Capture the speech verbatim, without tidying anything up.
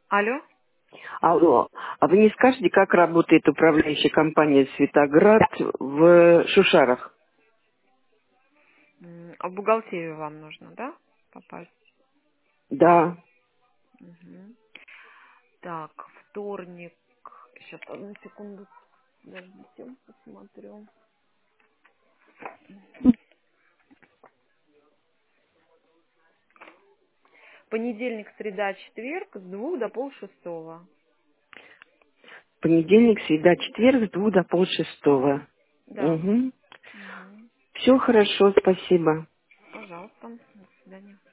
Алло? Алло, а вы не скажете, как работает управляющая компания «Светоград» в Шушарах? М, А в бухгалтерию вам нужно, да, попасть? Да, Мгм. Так, вторник. Сейчас, одну секунду. Подождите, посмотрю. Понедельник, среда, четверг с двух до полшестого. понедельник, среда, четверг с двух до полшестого. Да. Угу. Мгм. Все хорошо, спасибо. Пожалуйста. До свидания.